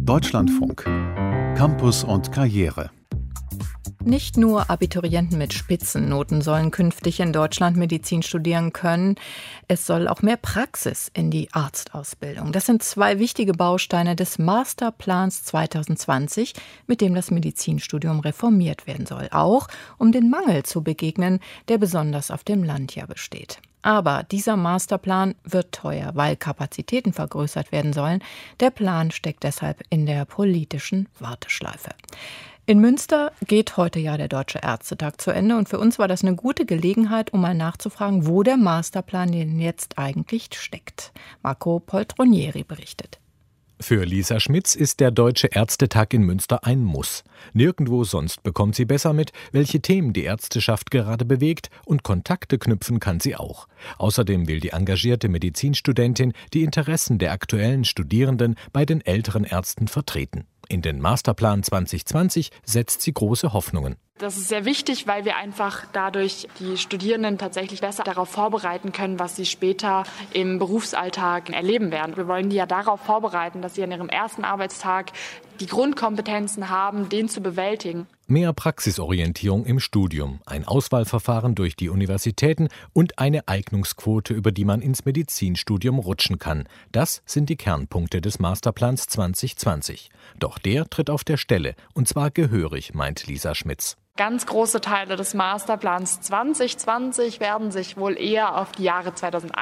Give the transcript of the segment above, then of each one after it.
Deutschlandfunk. Campus und Karriere. Nicht nur Abiturienten mit Spitzennoten sollen künftig in Deutschland Medizin studieren können. Es soll auch mehr Praxis in die Arztausbildung. Das sind zwei wichtige Bausteine des Masterplans 2020, mit dem das Medizinstudium reformiert werden soll. Auch um den Mangel zu begegnen, der besonders auf dem Land ja besteht. Aber dieser Masterplan wird teuer, weil Kapazitäten vergrößert werden sollen. Der Plan steckt deshalb in der politischen Warteschleife. In Münster geht heute ja der Deutsche Ärztetag zu Ende und für uns war das eine gute Gelegenheit, um mal nachzufragen, wo der Masterplan denn jetzt eigentlich steckt. Marco Poltronieri berichtet. Für Lisa Schmitz ist der Deutsche Ärztetag in Münster ein Muss. Nirgendwo sonst bekommt sie besser mit, welche Themen die Ärzteschaft gerade bewegt, und Kontakte knüpfen kann sie auch. Außerdem will die engagierte Medizinstudentin die Interessen der aktuellen Studierenden bei den älteren Ärzten vertreten. In den Masterplan 2020 setzt sie große Hoffnungen. Das ist sehr wichtig, weil wir einfach dadurch die Studierenden tatsächlich besser darauf vorbereiten können, was sie später im Berufsalltag erleben werden. Wir wollen die ja darauf vorbereiten, dass sie an ihrem ersten Arbeitstag die Grundkompetenzen haben, den zu bewältigen. Mehr Praxisorientierung im Studium, ein Auswahlverfahren durch die Universitäten und eine Eignungsquote, über die man ins Medizinstudium rutschen kann. Das sind die Kernpunkte des Masterplans 2020. Doch der tritt auf der Stelle, und zwar gehörig, meint Lisa Schmitz. Ganz große Teile des Masterplans 2020 werden sich wohl eher auf die Jahre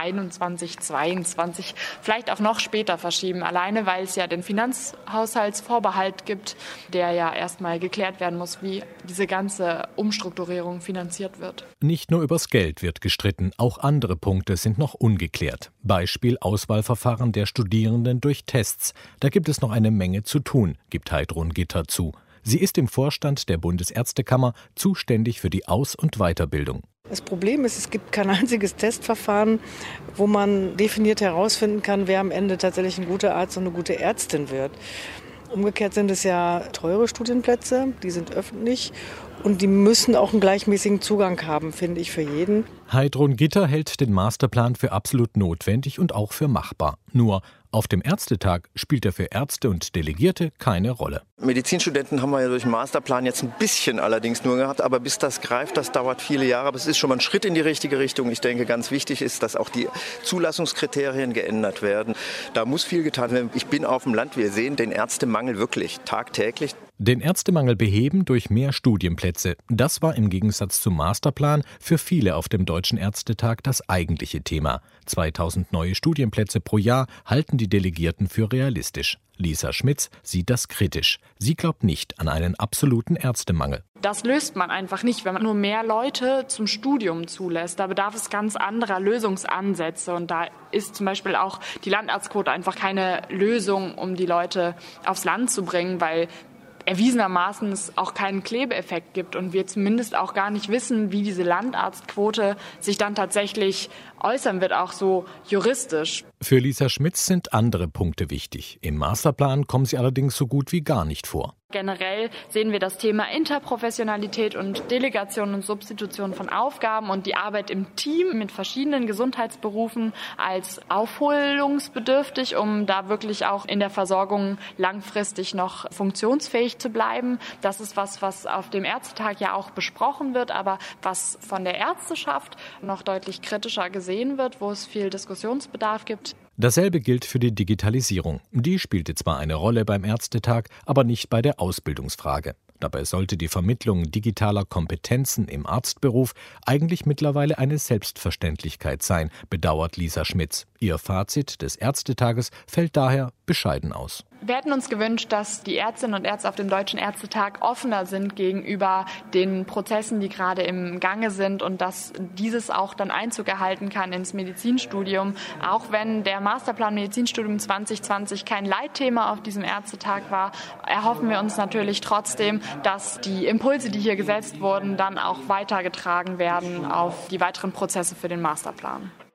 2021, 2022, vielleicht auch noch später verschieben. Alleine, weil es ja den Finanzhaushaltsvorbehalt gibt, der ja erstmal geklärt werden muss, wie diese ganze Umstrukturierung finanziert wird. Nicht nur übers Geld wird gestritten, auch andere Punkte sind noch ungeklärt. Beispiel Auswahlverfahren der Studierenden durch Tests. Da gibt es noch eine Menge zu tun, gibt Heidrun Gitter zu. Sie ist im Vorstand der Bundesärztekammer zuständig für die Aus- und Weiterbildung. Das Problem ist, es gibt kein einziges Testverfahren, wo man definiert herausfinden kann, wer am Ende tatsächlich ein guter Arzt und eine gute Ärztin wird. Umgekehrt sind es ja teure Studienplätze, die sind öffentlich und die müssen auch einen gleichmäßigen Zugang haben, finde ich, für jeden. Heidrun Gitter hält den Masterplan für absolut notwendig und auch für machbar. Nur auf dem Ärztetag spielt er für Ärzte und Delegierte keine Rolle. Medizinstudenten haben wir ja durch den Masterplan jetzt ein bisschen allerdings nur gehabt, aber bis das greift, das dauert viele Jahre. Aber es ist schon mal ein Schritt in die richtige Richtung. Ich denke, ganz wichtig ist, dass auch die Zulassungskriterien geändert werden. Da muss viel getan werden. Ich bin auf dem Land, wir sehen den Ärztemangel wirklich tagtäglich. Den Ärztemangel beheben durch mehr Studienplätze. Das war im Gegensatz zum Masterplan für viele auf dem Deutschen Ärztetag das eigentliche Thema. 2000 neue Studienplätze pro Jahr halten die Delegierten für realistisch. Lisa Schmitz sieht das kritisch. Sie glaubt nicht an einen absoluten Ärztemangel. Das löst man einfach nicht, wenn man nur mehr Leute zum Studium zulässt. Da bedarf es ganz anderer Lösungsansätze. Und da ist zum Beispiel auch die Landarztquote einfach keine Lösung, um die Leute aufs Land zu bringen, weil erwiesenermaßen es auch keinen Klebeeffekt gibt und wir zumindest auch gar nicht wissen, wie diese Landarztquote sich dann tatsächlich äußern wird, auch so juristisch. Für Lisa Schmitz sind andere Punkte wichtig. Im Masterplan kommen sie allerdings so gut wie gar nicht vor. Generell sehen wir das Thema Interprofessionalität und Delegation und Substitution von Aufgaben und die Arbeit im Team mit verschiedenen Gesundheitsberufen als aufholungsbedürftig, um da wirklich auch in der Versorgung langfristig noch funktionsfähig zu bleiben. Das ist was auf dem Ärztetag ja auch besprochen wird, aber was von der Ärzteschaft noch deutlich kritischer gesehen wird, wo es viel Diskussionsbedarf gibt. Dasselbe gilt für die Digitalisierung. Die spielte zwar eine Rolle beim Ärztetag, aber nicht bei der Ausbildungsfrage. Dabei sollte die Vermittlung digitaler Kompetenzen im Arztberuf eigentlich mittlerweile eine Selbstverständlichkeit sein, bedauert Lisa Schmitz. Ihr Fazit des Ärztetages fällt daher bescheiden aus. Wir hätten uns gewünscht, dass die Ärztinnen und Ärzte auf dem Deutschen Ärztetag offener sind gegenüber den Prozessen, die gerade im Gange sind und dass dieses auch dann Einzug erhalten kann ins Medizinstudium. Auch wenn der Masterplan Medizinstudium 2020 kein Leitthema auf diesem Ärztetag war, erhoffen wir uns natürlich trotzdem, dass die Impulse, die hier gesetzt wurden, dann auch weitergetragen werden auf die weiteren Prozesse für den Masterplan.